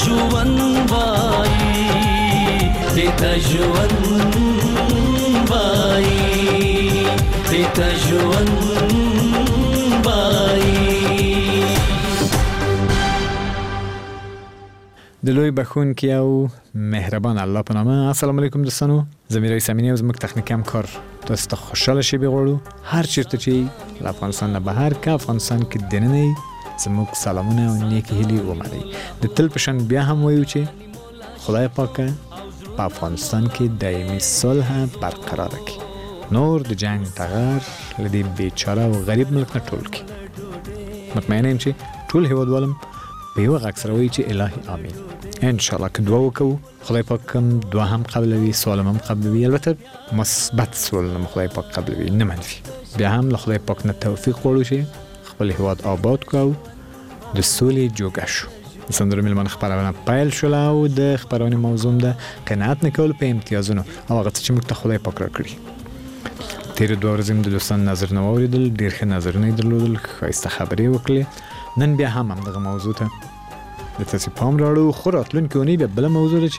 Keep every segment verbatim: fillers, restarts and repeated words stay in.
ژوند وایي دیتا ژوند وایي دیتا ژوند وایي. د لوی بخښونکي او مهربان الله په نامه. السلام علیکم دوستانو، زه میر سامینی او زموږ تخنیکي همکار تاسو ته خوشاله شي بغواړو هر چیرته چې له افغانستان نه بهر که افغانستان کې دننه یې زموږ سلامونه او نیکې هیلې ومنئ. د تل په شان بیا هم وایو چې خدای پاکه په افغانستان کې دایمي صلح برقراره کړي، نور د جنگ ټغر له دې بیچاره او غریب ملک نه ټول کړي. مطمئنه یم چې ټول هیوادوالم په یو غږ سره وایي چې الهي آمین. ان شاء الله که دعا وکړو خدای پاک هم دعا هم قبلوي، سوال هم قبلوي، البته مثبت سوال هم خدای پاک قبلوي نه منفي. بیا هم له خدای پاک نه توفیق غواړو چې خپل هیواد آباد کړو، د سولې جوګه شو. د سندرو میلمانه خپرونه پیل شوله او د خپرونې موضوع ده قناعت نه کول په امتیازونو او هغه څه چې موږ ته خدای پاک راکړي. تېرې دوه ورځې د دوستانو نظرونه واورېدل، ډېر ښه نظرونه یې درلودل، ښایسته خبرې وکړې. نن بیا هم همدغه موضوع ته د تاسې پام راوړو، خو راتلونکې اونۍ بیا بله موضوع ده چې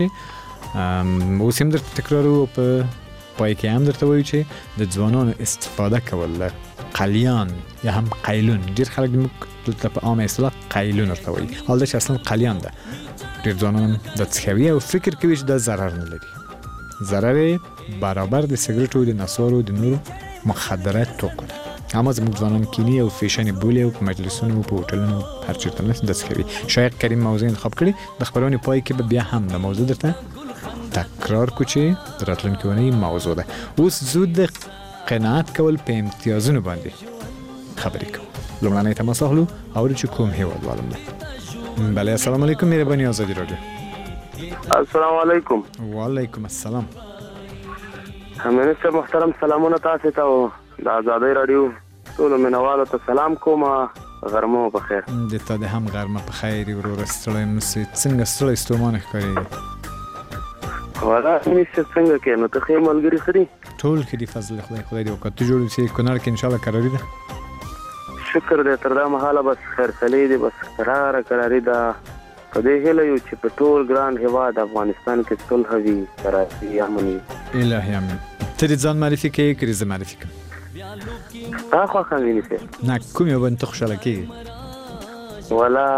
اوس هم درته تکرارو، په پای کې هم درته وایو چې د ځوانانو استفاده کول له قلیان یا هم قیلون. ډېر خلک موږ دلته په عامه اصطلاح قیلون ورته وایي، حال دا چې اصلا قلیان ده. ډېر ځوانان هم دا څښوي او فکر کوي چې دا ضرر نه لري. ضرر برابر د سګرټو، د نسوارو، د نورو مخدرات توکو ده. اما زموږ ځوانان کینی او فیشن بولي او په مجلسونو په هوټلونو هر چیرته نه داسې کوي. شایق کریم موضوع انتخاب کړي. د خبرونې پای کې به بیا هم د موضوع درته تکرار کو چې د راتلونکې اونۍ موضوع ده. اوس زود د قناعت کول په امتیازونو باندې خبرې کوو. لومړنی تماس اخلو اورو چې کوم هیوادوالم ده. بله السلام علیکم، مهرباني آزادي راډیو. السلام علیکم. وعلیکم السلام. منستر محترم، سلامونه تاسو ته او د آزادۍ راډیو ټولو مینوالو ته سلام کوم. غرمه په خیر. د تا د هم غرمه په خیر ورور. ستړی مسې څنګه ستړی ستومانه ښکارېږي؟ والا منستر څنګه کې نو ته ښې ملګري ښه دي؟ ټول ښه دي فضل خدای. خدای دې وکړه. ته جوړ اوسې کونړ کې انشاءالله کراري ده؟ شکر دی تر دا مهاله بس خیرسلې دي، بس قراره قراري ده. په دې هیله یو چې په ټول ګران هېواد افغانستان کې صلح وي، کراري امن وي. الهي امین. ته دې ځان معرفي کوې که زه معرفي کړم؟ ستا خوښه منستر؟ نه کوم یو باندې ته خوشحاله کېږي؟ والا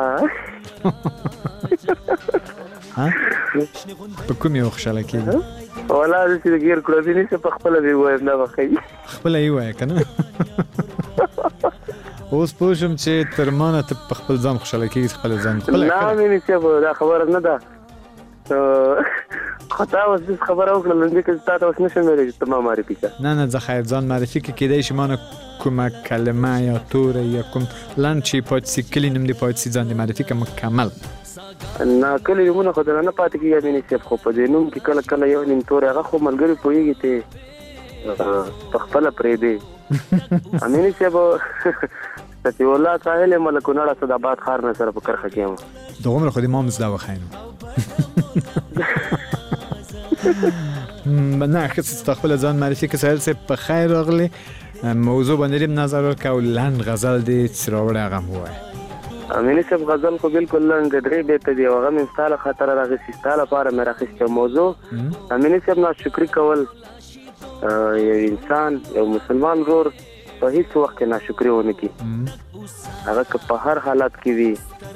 په کوم یو خوشحاله کېږي؟ والا زه چې د ګیر کړوبي نشم په خپله دې ووایم نه به ښه وي. خپله یې ووایه که نه. اوس پوه شم چې تر ما نه ته په خپل ځان خوشحاله کېږي. خپل ځان خپله نه منستر دا خبره نه ده، خو تا اوس داسې خبره وکړله ځکه چې تا ته اوس نشم ویلی چې ته ما معرفي کړه. نه نه زه خیر ځان معرفي کړې، کېدای شي ما نه کومه کلمه یا توره یا کوم لنډ چې پاتې سي، کلي نوم دې پاتې سي، ځان دې معرفي کړه مکمل. نه کلي نومونه خو درنه پاتې کېږي منستر، خو په دې نوم کې کله کله یو نیم توری هغه خو ملګري پوهېږي چې په خپله پرېږدې. منستر صفي الله ساحل یم له کونړ اسداباد ښار نه سره په کرښه کې یم. دغومره خو دې ما هم زده وښیي نو. نه ښه ستا خپله ځان معرفي که سهیل صاحب په خیر راغلې. موضوع باندې ډېر نظر ورکړه او لنډ غزل دې چې راوړی هغه هم ووایه. منستر غزل خو بالکل لنډ درې بیته دي او هغه مې ستا له خاطره راغېستې، ستا لپاره مې راخیستې. موضوع منستر ناشکري کول. یو انسان یو مسلمان ورور په هیڅ وخت کې ناشکري ونه کړي، هغه که په هر حالت کې وي.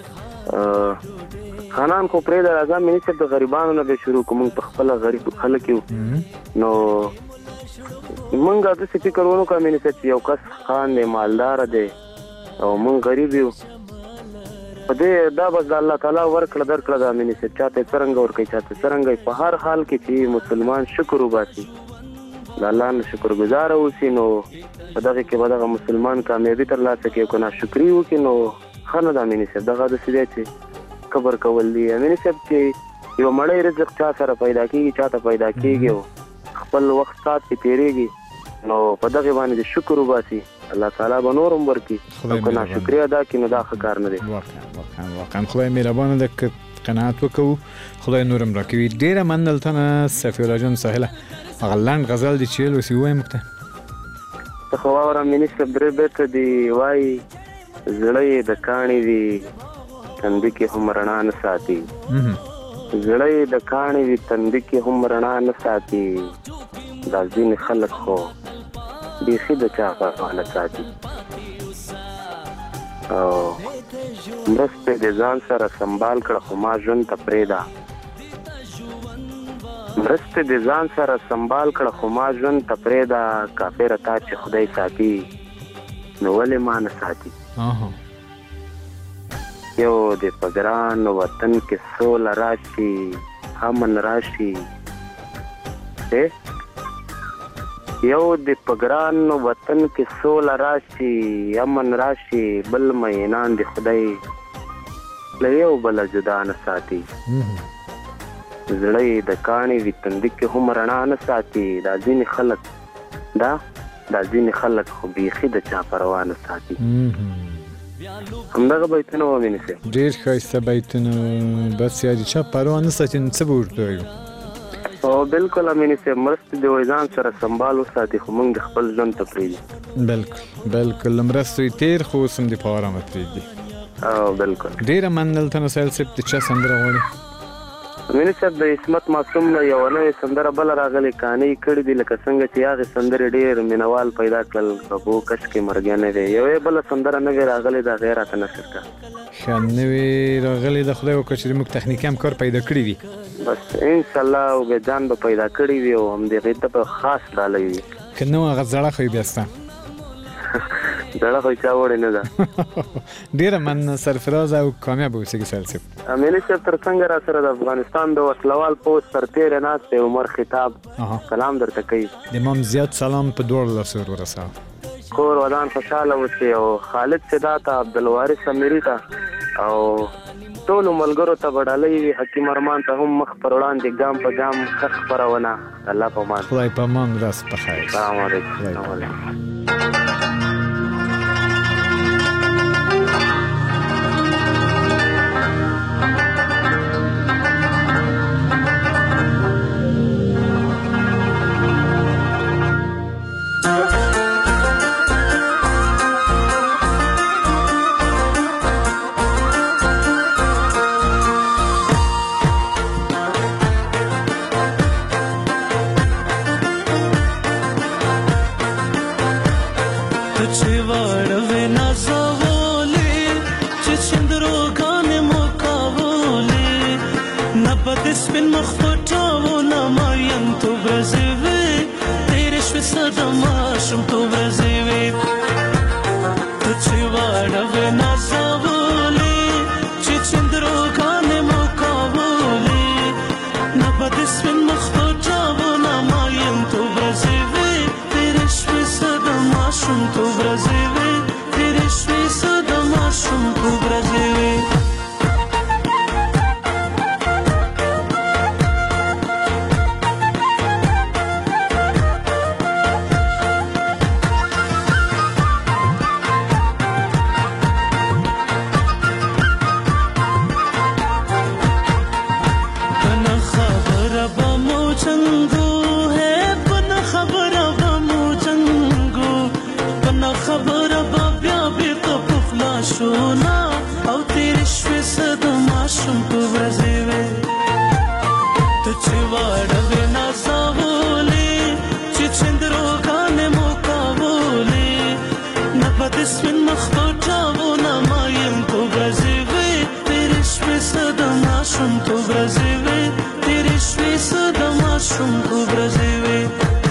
خانان خو پرېږده راځه منستر د غریبانو نه به شروع کړو. موږ په خپله غریب خلک یو نو موږ داسې فکر ونه کړه منستر چې یو کس خان دی، مالداره دی او موږ غریب یو. په دې دا بس د الله تعالی ورکړه درکړه ده منستر، چاته یې څرنګه ورکوي چاته څرنګه. په هر حال کې چې مسلمان شکر وباسي، د الله نه شکر ګزاره اوسي، نو په دغه کې به دغه مسلمان کامیابي ترلاسه کوي. که ناشکري وکړي نو ښه نه ده منستر. دغه داسې دی چې کبر کول دي منستر، چې یو مړی رزق چا سره پیدا کېږي چاته پیدا کېږي او خپل وخت ساعت کې تېرېږي، نو په دغې باندې د شکر وباسي، الله تعالی به نور هم ورکړي. او که ناشکري ادا کړي نو دا ښه کار نه دی. واقعا واقعا واقعا خدای مهربانه ده که قناعت وکړو، خدای نور هم راکوي. ډېره مننه دلته نه صفي الله جان ساحله. هغه لنډ غزل دې چې ویل اوس یې ووایه موږ ته. ته خو واوره منستر درې بیته دي وایي زړه یې د کاڼي وي تندې کې هم رڼا نه ساتي زړه یې د کاڼي وي تندې کې هم رڼا نه ساتي دا ځینې خلک خو بیخي د چا پروا نه ساتي او مرستې د ځان سره سنبال کړه خو ما ژوند ته پرېږده مرستې د ځان سره سنبال کړه خو ما ژوند ته پرېږده کافره تا چې خدای ساتي نو ولې ما نه ساتي یو د په ګران وطن کې سوله راشي امن راشي یو د په ګران وطن کې سوله راشي امن راشي بل مینان د خدای له یو بله جدا نه ساتي زړه یې د کاڼي وي تندې کې هم رڼا نه ساتي دا ځینې خلک دا دا ځینې خلک خو بیخي د چا پروا نه ساتي همدغه بیتونه ومینې صاحب ډېر ښایسته بیتونه بس یا د چا پروا نه ساتي نو څه به ورته وایو او بالکل امینې صاحب مرستې د ځان سره سنبال وساتي خو موږ د خپل ژوند ته پرېږدي بالکل بالکل له مرستو یې تېر خو اوس هم د په ارامه پرېږدي او بالکل ډېره مننه دلته نو سهیل صاحب د چا سندره غواړي امینې صاحب د عصمت معصوم نه یوه نوې سندره بله راغلې کانې کړي دي لکه څنګه چې هغې سندرې ډېر مینوال پیدا کړل په کش کې مرګیانې دی یوې بله سندره نوې راغلې ده هغې راته نشر کړه ښه نوې راغلې ده خدای وکړه چې زموږ تخنیکي همکار پیدا کړي وي بس انشاءالله اوږدجان به پیدا کړي وي او همدغې ته به خاص ډالۍ وي که نه هغه زړه خو یې بیا سته زړه خو چا وړې نه ده ډېره مننه سرفراز او کامیاب اوسېږي سهیل صاحب امینې صاحب تر څنګه را سره د افغانستان د وسلوال پوځ سرتېری ناست دی عمر خطاب سلام درته کوي د امام زیاد سلام په دواړو لاسو ور ورسوه کور ودان خوشحاله اوسئ او خالد سدا ته عبدالوارث امیري ته او ټولو ملګرو ته به ډالۍ وي حکیم ارمان ته هم مخ پر وړاندې ګام په ګام ښه خپرونه الله په امان خدای په امان راس په خیر سلام علیکم سلام علیکم سپین مخ پټاو نه ماین تو برزي وي تیرې شوې صدا ماشوم تو برزي وي ته چې واړه نازولې چې چندروګانې مو کاولې نه به سپین مخ پټاو نه ماین تو برزي وي تیرې شوې صدا ماشوم تو برزي وي تیرې شوې صدا ماشوم تو برزي وي او تیرې شوې صدا ماشوم تو برزي وي ته چې واړه نازولې چې چندروګانې مو کاولې نه به سپین مخ پټاو نه مایم تو برزي وي تیرې شوې صدا ماشوم تو برزي وي تیرې شوې صدا ماشوم تو برزي وي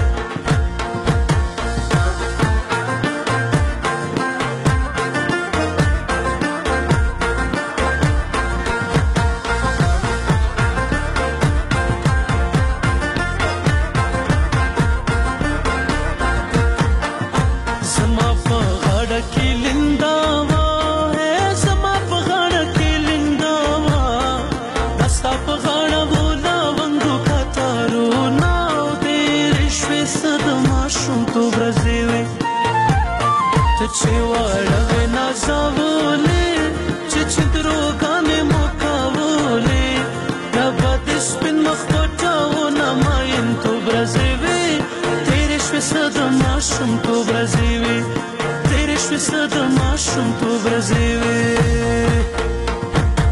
چې واړه نازولې چې چندروګانې مو کاولې نه به سپین مخ پټاو نه ماین تو برزي وي تیرې شوې صدا ماشوم تو برزي وي تیرې شوې صدا ماشوم تو برزي وي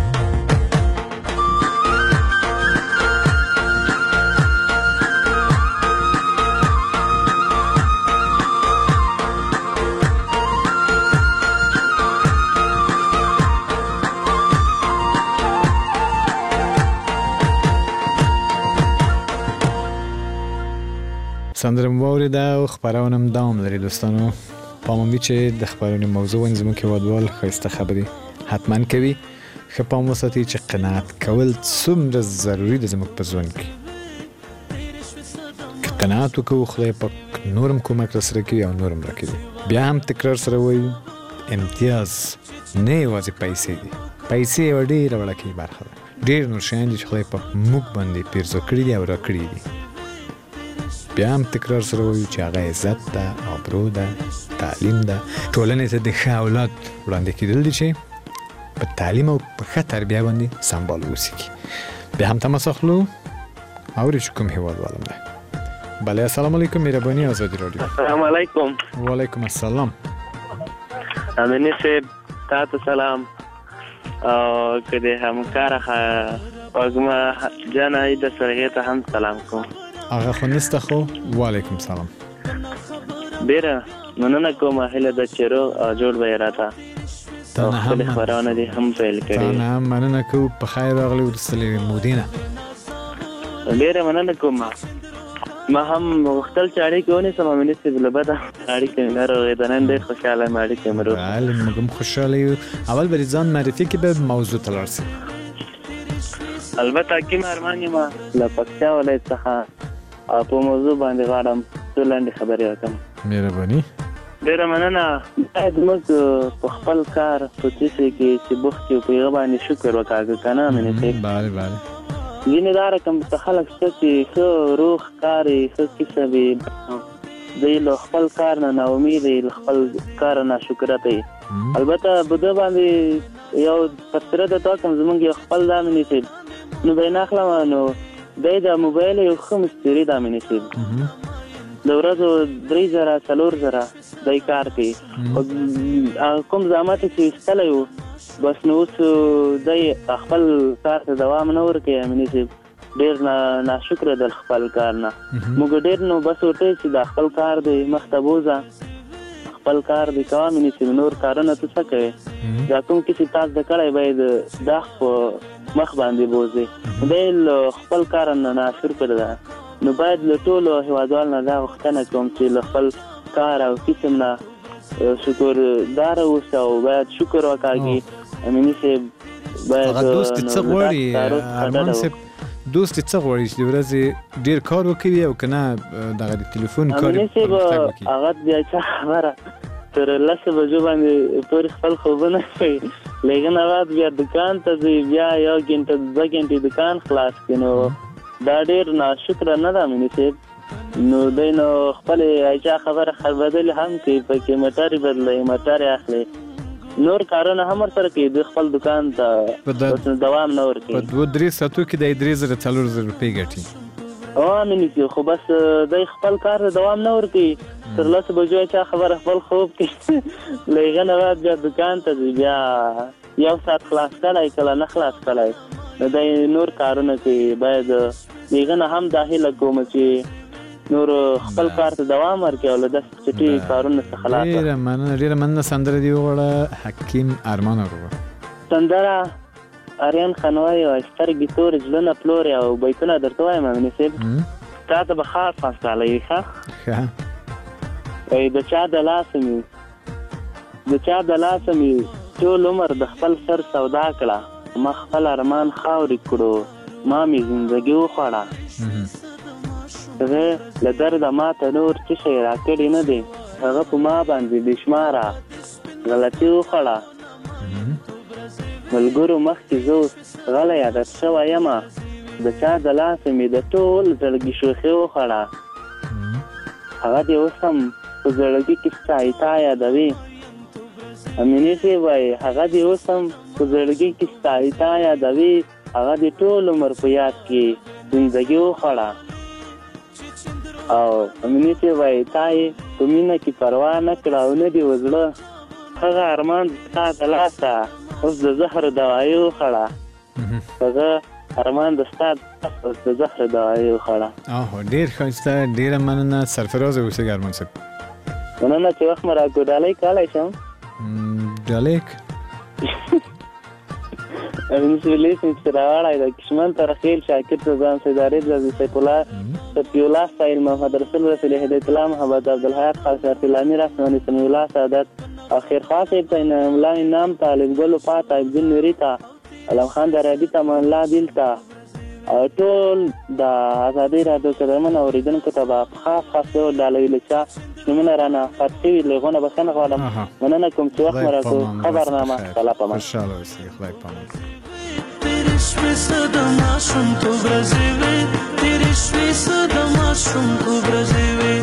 سندره مو واورېده او خپرونه هم دوام لري دوستانو. پام وي چې د خپرونې موضوع ونې زموږ هېوادوال ښایسته خبرې حتما کوي. ښه پام وساتئ چې قناعت کول څومره ضروري ده زموږ په ژوند کې. که قناعت وکړو خدای پاک نورم کومک راسره کوي او نورم راکوي. بیا هم تکرار سره وایو امتیاز نه یوازې پیسې دي. پیسې یوه ډېره وړکۍ برخه ده. ډېر نور شیان دي چې خدای پاک موږ باندې پیرزو کړي دي او راکړي دي. بیا هم تکرار سره وایو چې هغه عزت ده، آبرو ده، تعلیم ده. ټولنې ته د ښه اولاد وړاندې کېدل دي چې په تعلیم او په ښه تربیه باندې سمبال اوسېږي. بیا هم تماس اخلو اورې چې کوم هېوادوالم دی. بله السلام علیکم مهرباني ازادي راډیو. السلام علیکم. وعلیکم السلام. امینی صاحب تاسو سلام او که د همکار اغما جانای د سرغه ته هم سلام کوم. هغه خو نسته خو. وعلیکم سلام. ډیره مننه کوم هله د چیرو جوړ به راته. تا نه هم خبرونه دي هم پیل کړي. تا نه هم مننه کوم. په خیر راغلی ورسلی مودینه. ډیره مننه کوم. ما هم وختل چې اړیکې ونیسم امیني صاحب له بده اړیکې مې نه راغېده. نن ډېر خوشحاله یم اړیکې مې روغ. بله موږ هم خوشحاله یو. اول به دې ځان معرفي کړي بیا موضوع ته لاړ شي. البته حکیم ارمان یم له پکتیا ولایت څخه او په موضوع باندې غواړم څو لنډې خبرې وکړم. مهرباني. ډېره مننه. باید موږ په خپل کار په څه شي کې چې بوخت یو په هغه باندې شکر وکړو که نه امیني صاحب؟ بله بله. ځینې دا رقم ته خلک شته چې ښه روغ کار یې ښه کسب یې دی له خپل کار نه ناامید یې له خپل کاره ناشکرته یې. البته بده باندې یو تبصره درته وکړم زموږ یو خپل دا امیني صاحب نو به یې نه اخلم نو دی د موبایل یو ښه مستري د امیني صاحب د ورځو درې زره څلور زره دی کار کوي. کوم زحمت یې چې ایستلی و بس نو اوس دی خپل کار ته دوام نه ورکوي امیني صاحب. ډېر ناشکره د خپل کار نه. موږ ډېر نو بس ورته چې دا خپل کار دی مخته بوځه خپل کار دی کوه امیني صاحب. نور کارونه ته څه کوې دا کوم کسې تاسو د کړی باید دا په مخ باندې بوځې. دی له خپل کار نه ناشکره ده. نو باید له ټولو هېوادوال نه دا غوښتنه کوم چې له خپل کار او کسب نه شکرداره اوسه او باید شکر وکړي امیني صاحب. باید دوست څه غواړي ارمان صاحب؟ دوست څه غواړي چې د ورځې ډېر کار وکړي او که نه دغه د تلیفون کار امیني صاحب هغه بیا چا خبره تر لسو بجو باندې پورې خپل خوبونه کوي. لیکن بعد بیا دکان ته ځي بیا یو ګنټه دوه ګنټې دکان خلاص کړي نو دا ډېر ناشکره نه ده امیني صاحب. نو دی نو خپلې چا خبره خربدل هم کوي پکې موټرې بدلوي موټرې اخلي نور کارونه هم ورسره کوي. د خپل دکان ته دوام نه ورکوي. په دوه درې ساعتو کې دی درې زره څلور زره روپۍ ګټي. او امیني صاحب خو بس دی خپل کار ته دوام نه ورکوي. تر لسو بجو چا خبره خپل خوب کوي له هغه نه بعد بیا دکان ته ځي بیا یو ساعت خلاص کړی کله نه خلاص کړی نو دی نور کارونه کوي. باید د هغه نه هم دا هیله کوم چې نور خپل کار ته دوام ورکړي او له داسې چټي کارونو څخه خلاص شي. ډېره مننه ډېره مننه. سندره دې وغواړه حکیم ارمان وغواړه. سندره آریان خانوای او سترګې تورې زړونه پلورې او بیتونه درته وایم امیني صاحب. تا ته به خاص خاص ډالۍ ښه وایي د چا د لاسه مې د چا د لاسه مې ټول عمر د خپل سر سودا کړه ما خپل ارمان خاورې کړو ما مې زندګي وخوړه. هغه له درده ما ته نور څه شی راکړی نه دی. هغه په ما باندې بې شماره غلطي وخوړه. ملګرو مخکې زه اوس غلی عادت شوی یم د چا د لاسه مې د ټول زړګي شوخي وخوړه. هغه دې اوس هم په زړګي کې ستا تا یادوي امیني صاحب وایي هغه دې اوس هم په زړګي کې ستا تا یادوي. هغه دې ټول عمر په یاد کې زندګي وخوړه. او امیني صاحب وایي تا یې په مینه کې پروا نه کړه او نه دې وزړه هغه ارمان ستا د لاسه اوس د زهر دوایي وخوړه. هغه ارمان د ستا اوس د زهر دوایي وخوړه. اوه ډېر ښایسته ډېره مننه. سرفرازه اوسېږه ارمان صاحب. مننه چې وخت مې راکړو. ډالۍ کولی شم؟ ډالۍ امیني صاحب لیسم چې راوړی د کشمن طرخیل شاکر ته ځان سیدارې ځي سیف الله صفی الله سایل محمد رسول رسول هدایت الله محمد عبدالحیات خاص ارتلامی رسمانی سمی الله سعادت اخیر خاص ابتین املائی نام تا لنگلو پا تا ابزین نوری تا علم خان در عبی تا من لا دیل تا ټول د آزادۍ رادیو قدرمن اوریدونکو ته به خاص خاص ډول ډالۍ لچا نومونه رانه پات شوي لغونه بخښنه غواړم مننه کوم چې وخت مو راکړو خبرنامه کله په من خوشحاله اوسئ خدای پامان تیرې شوې صد ماشومتوب ورځې وې تیرې شوې صد ماشومتوب ورځې وې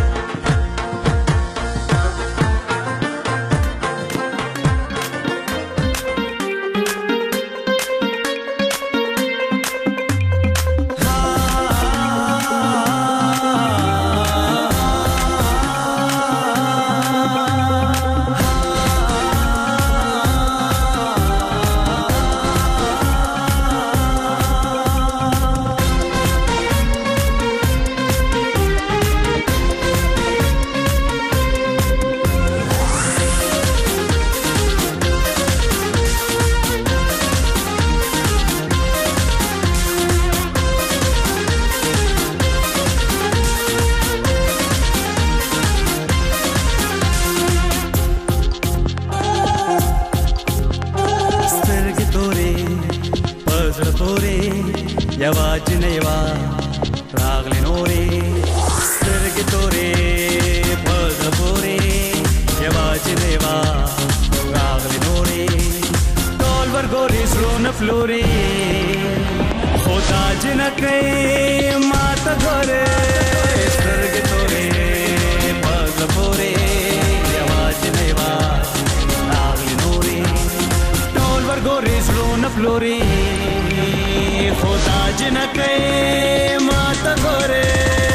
یواج نیوا راغلی نوری سترګې تورې پزړه پورې یواج نیوا راغلی نوری ټول ورګوري زړونه فلوري خدا جنکې ماته ګورې سترګې تورې پزړه پورې یواج نیوا راغلی نوری ټول ورګوري زړونه فلوري خدا جنکې ماته ګورې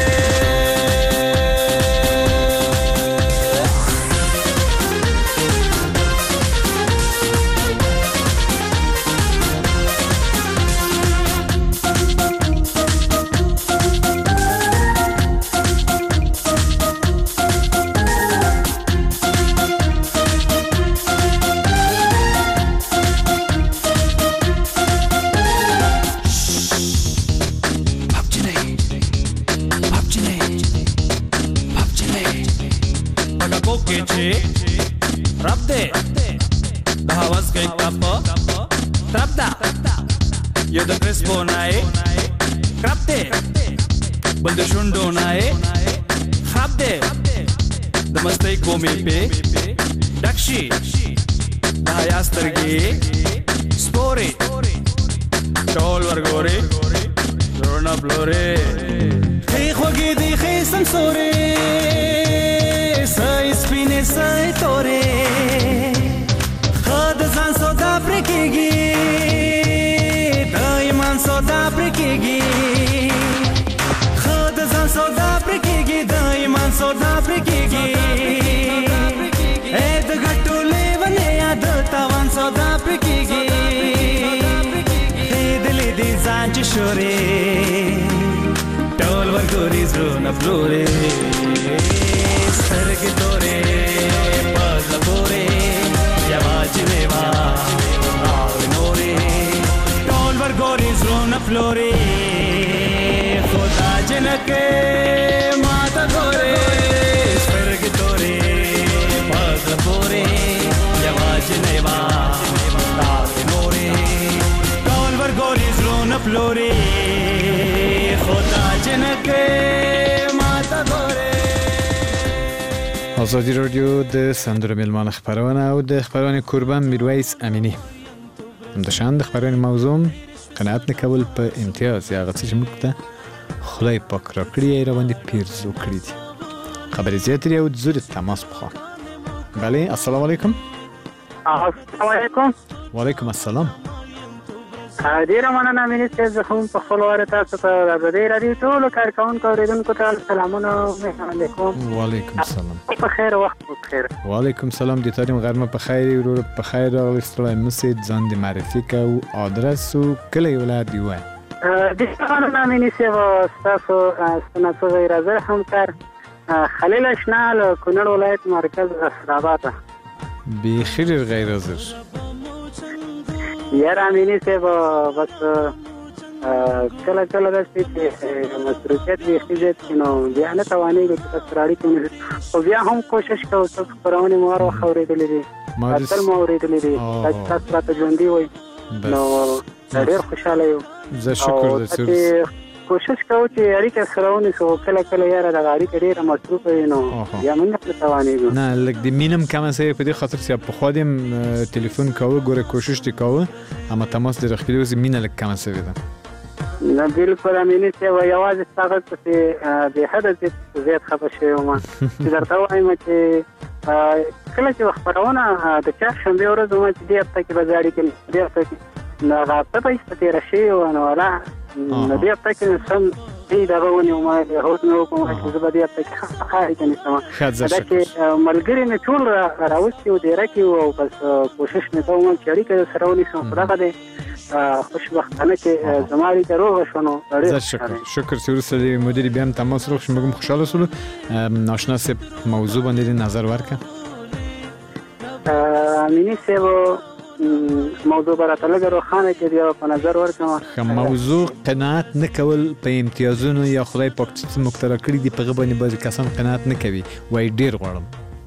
رب دې د هواز کې کپ رب دا یو د کرسپو نای رب دې بل د شوندو نای خراب دې د مستۍ کومې په ډکشي د یاسترګي سپوري ټول ورګوري زړونه بلوري خې خوګې دې خې سمسوري سای سپینې سای تورې خد ځان سودا پرې کېږي د ایمان سودا پرې کېږي خد ځان سودا پرې کېږي د ایمان سودا پرې کېږي اې د ګټو لیونې یاد تاوان سودا پرې کېږي اې دلې دې ځان چې شورې ټول ورګوري زړونه فلوري سترګې تورې پزړه پورې یواج نیوا راغلی نورې ټول ورګوري زړونه فلوري خدا جنکې ماته ګورې سترګې تورې پزړه پورې یواج نیوا راغلی نورې ټول ورګوري زړونه فلوري خدا جنکې ماته ګورې. آزادی رادیو د سندرو میلمان خبرونه او د خبرونه قربان میرویس امینی همداشان د خبرونه موضوع قناعت نکول په امتیاز یا غڅ چې موږ ته خدای پاک را کړی را باندې پیرزو کړی دي خبرې زیاتې او د زور تماس بخوا. بله السلام علیکم. السلام علیکم. وعلیکم السلام. ډیره مننه مینې چې زه هم په خپل واره تاسو ته د ازادۍ راډیو ټولو کارکوونکو اوریدونکو ته سلامونه علیکم. وعلیکم السلام. په خیر وخت په خیر. وعلیکم السلام. د تاریم غرمه په خیر ورور په خیر راغلی ستړی مسې ځان د معرفي کو ادرس او کلی ولایت دی وای. د مننه مینې چې تاسو ستاسو غیر همکار خلیل اشنال کونړ ولایت مرکز اسداباد بخیر غیر حاضر یار امینی صاحب بس کله کله داسې چې مصروفیت بیخي زیات شي نو بیا نه توانېږو چې تاسو سره اړیکې ونیسو خو بیا هم کوشش کوو تاسو خپرونې مو هر وخت اورېدلې دي تل مو اورېدلې دي تاسو راته ژوندي وئ نو ډېر خوشحاله یو زه شکر درڅ کوشش کوو چې اړیکه سره ونیسو کله کله یاره دغه اړیکه ډېره مصروفه وي نو بیا موږ نه توانېږو نه لږ د مینم کمه سوې په دې خاطر چې پخوا دې تلیفون کوه ګوره کوشش دې کوه اما تماس دې راخلي اوس مینه لږ کمه سوې ده نه بالکل امیني صاحب یوازې ستاسو پسې بې حده زیات خفه شوی وم چې درته وایم چې کله چې خپرونه د چهارشنبې ورځ وم چې دې هفته کې به زه اړیکې دې هفته کې نو هغه هفته به ایسته تېره شوې وه نو ولا نو دې هفته کې سم دې دغه ونیوم هوډ مې وکړم چې زه به دې هفته کې ښه اړیکه نیسم دا چې ملګري مې ټول راوستي وو دیره کې وو او بس کوشش مې کوم چې اړیکه سره ونیسم خو دغه دی خوشبختانه چې زما اړیکه روغه شوه نو زه شکر شکر چې وروسته د مدیر بیا هم تماس راغی موږ هم خوشحاله شولو ناشنا صاحب موضوع باندې نظر ورکړه امیني صاحب موضوع به راته لږه روښانه کړي بیا په نظر ورکړم ښه موضوع قناعت نه کول په امتیازونو یا خدای پاک چې څه موږ ته راکړي دي په هغه باندې بعضې کسان قناعت نه کوي وایي ډېر غواړم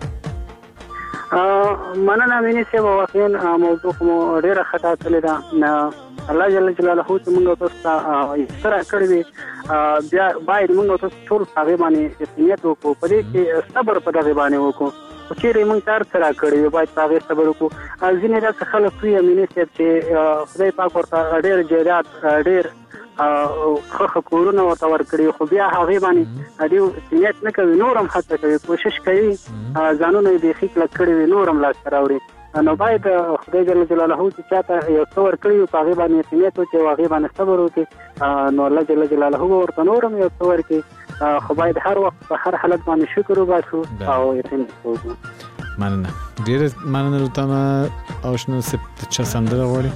مننه امیني صاحب واقعا موضوع مو ډېره ښه ټاکلې ده الله جل جلاله چې موږ تاسو ته اختراع کړې وي بیا باید موږ تاسو ټول هغې باندې نیت وکړو په دې کې صبر په دغې باندې وکړو خو چېرې موږ ته هر څه راکړي وي باید په هغې صبر وکړو ځینې داسې خلک وي امیني صاحب چې خدای پاک ورته ډېر جایداد ډېر ښه ښه کورونه ورته ورکړي خو بیا هغې باندې دوی نیت نه کوي نور هم هڅه کوي کوشش کوي ځانونه یې بیخي کلک کړي وي نور هم لاسته راوړي نو باید خدای جل جلاله چې چاته یو څه ورکړي وي په هغې باندې نیت وکړي او هغې باندې صبر وکړي نو الله جل جلاله به ورته نور هم یو څه ورکړي خو باید هر وخت په هر حالت باندې شکر وباسو او یقین وکړو مننه ډېره مننه له تا نه آشنا صاحب چا سندره غواړي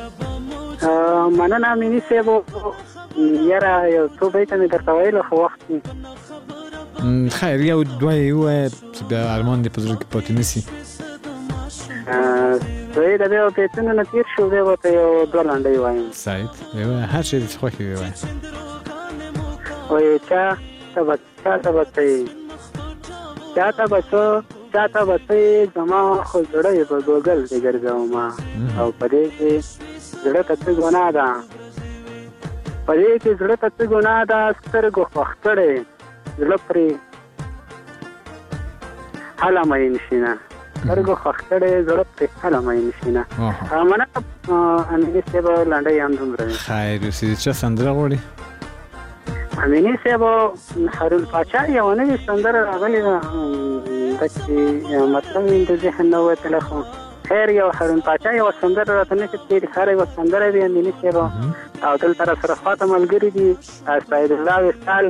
مننه امیني صاحب یاره یو څو بیته مې درته ویلو خو وخت خیر یو دوه یې ووایه چې بیا ارمان دې په زړه کې پاتې نه سي دوی د بیا بیتونو نه تېر شو بیا ورته یو دوه لنډۍ وایم سعید ویوایه هر شی دې چې خوښ وي ویوایه وایي چا ته به چا ته به څه چا ته به څه چا ته به څه زما خو زړه یې په ګوګل دې ګرځومه او په دې کې زړه ته څه ګناه ده په دې کې زړه ته څه ګناه ده سترګو خوښ کړی زړه پرې هله مین شي نه سترګو خوښ کړی زړه پرې هله مین شي نه مننه امیني صاحب لنډۍ هم دومره خیر اوسې چا سندره غواړي امیني صاحب هارون پاچا یوه نوې سندره راغلې ده ده چې مطلب مې د ذهن نه وتلی خو خیر یو هارون پاچا یوه سندره راته نشي کېدی هره یوه سندره وي امیني صاحب او دلته را سره خواته ملګري دي سعید الله وصال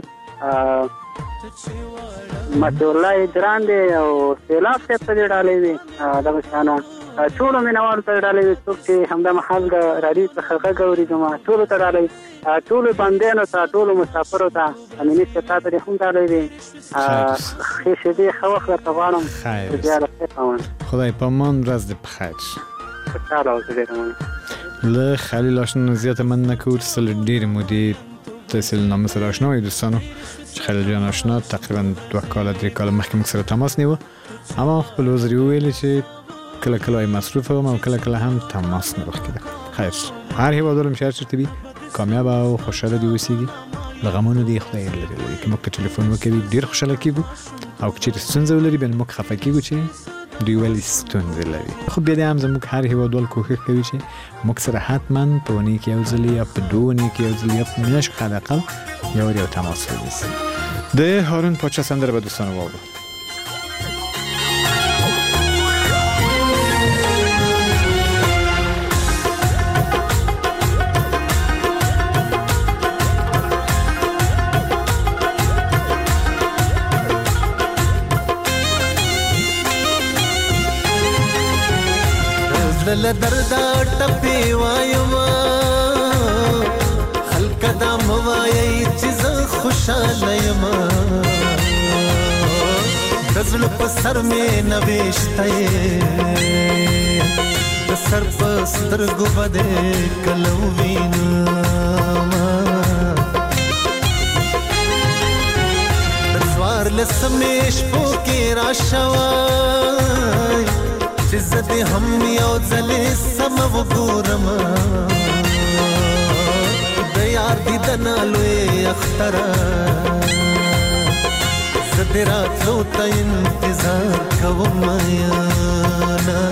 مطیع الله اجران دی او سیلاب صاحب ته دې ډالۍ وي دغه شیانو ټولو مینوالو ته ډالۍ وي څوک چې همدا مهال د راډیو څخه غږ اوري زما ټولو ته ډالۍ ټولو بندیانو ته ټولو مسافرو ته امیني صاحب تا ته دې هم ډالۍ وي ښې شېبې ښه وخت درته غواړم خدای په امان ورځ دې په خیر خوشحاله اوسه ډېره مننه له خلیل آشنا نه زیاته مننه کوو چې له ډېرې مودې تحصیل نامه سره آشنا وي دوستانو چې خلیل جان آشنا تقریبا دوه کاله درې کاله مخکې موږ سره تماس نیوه اما خپل وزري وویلې چې کله کله وایي مصروفه وم او کله کله هم تماس نه وکړه خیر هر هېوادوال چې هر چېرته وي کامیاب او خوشحاله دې اوسېږي له غمونو دې خدای لرې لري که موږ ته ټلیفون وکوي ډېر خوشحاله کېږو او که چېرې ستونزه ولري بیا موږ خفه کېږو چې دوی ولې ستونزې لري خو بیا دې هم زموږ هر هېوادوال کوښښ کوي چې موږ سره حتما په اونۍ کې یو ځل یا په دوه اونۍ کې یو ځل یا په میاشت کې حداقل یو وار یو تماس ونیسي د هارون پاچا سندره به دوستانو واورو دل دردا ټپي وايما خلک دا موایي چې زه خوشاله یم دزل په سر مې نوښته د سر په سترګو باندې کلو وینم سمیش پوکی را شوای چې زه دې هم یو ځلې سم وګورم د یار دیدنه لوی اختره زه دې راتلو ته انتظار کوم یانا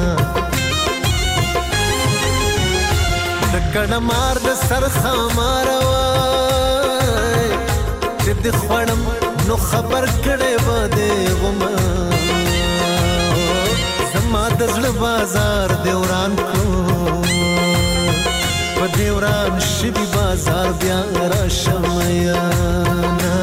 د کڼه مار د سر خامار وای چې دې خوړم نو خبر کړې به دې ومه زما د زړه بازار دې وران کړو په دې وران شوي بازار بیا راشم یانا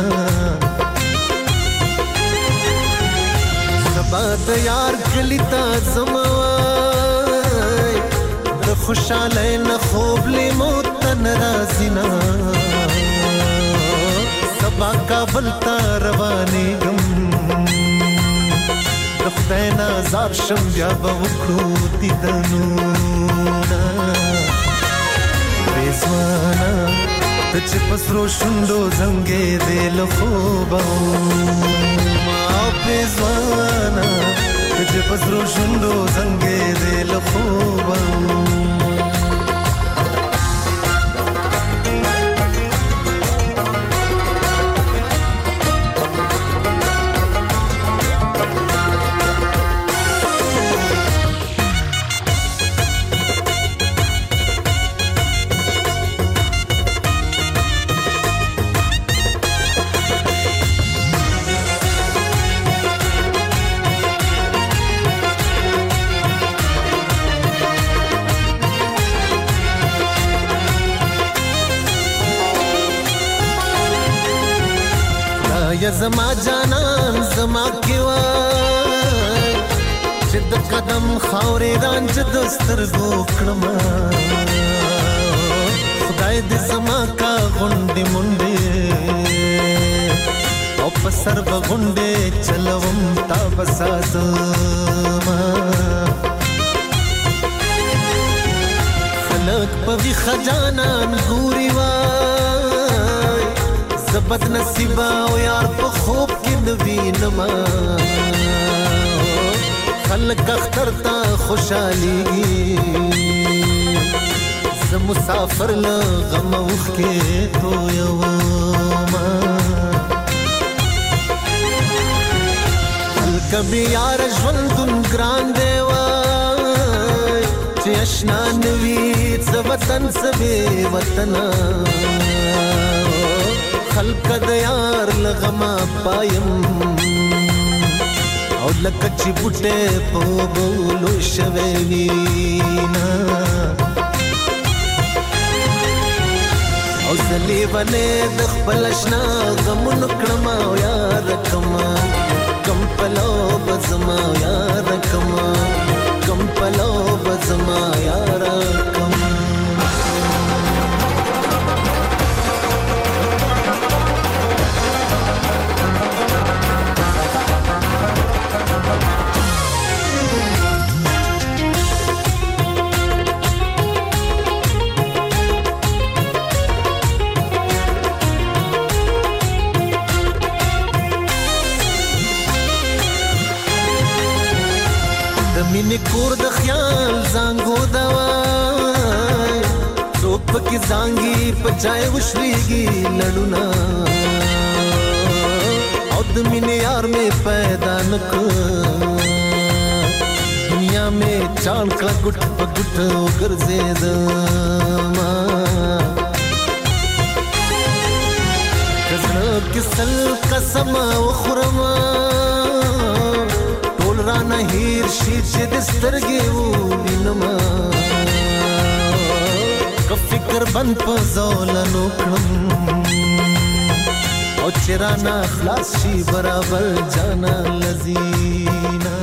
سبا د یار کلي ته ځمه وای د خوشحالۍ نه خوب لیمو ته نه راځي نه سبا کابل ته روانېږم د خدای نه زار شم بیا به وکړو دیدنونه رضوانه ته چې په سرو شونډو زنګېدې له خوبه ما رضوانه ته چې په سرو شونډو زنګېدې له خوبه یا زما جانان زما کی وای چې د قدم خاورې رانج د سترګو کړم خدای دې زما کا غونډې منډې او په سر به غونډې چلوم تا بساتما خلک په ویښه جانان ګوري وای زبد نصیبا او یار په خوب کې نوینما خلک اختر ته خوشحالي زه مسافر له غم اوښکې تویوما هلکه بې یاره ژوندون ګران دی وای چې اشنا نه وي څه وطن څه بې وطنه خلق د یار لغما پایم او لکه چې بوټه په بولو شوي وینا او زلی ونه د خپل اشنا غمونو کړم او یار کما کم پلو بزما یار کما کم پلو بزما یار کما مینې کور د خیال زانګو دوای څوک پکې زانګي په چای وشريږي لړونه او د مینې یار مې پیدا نکړ دنیا مې چاڼ کړه ګټ په ګټ وګرځېدم کزړه کې سل قسم وخورم رانا هیر شي چې د سترګې ووینما که فکر بند په زولنو کړم او چې رانا خلاص شي برابر جانا لذینا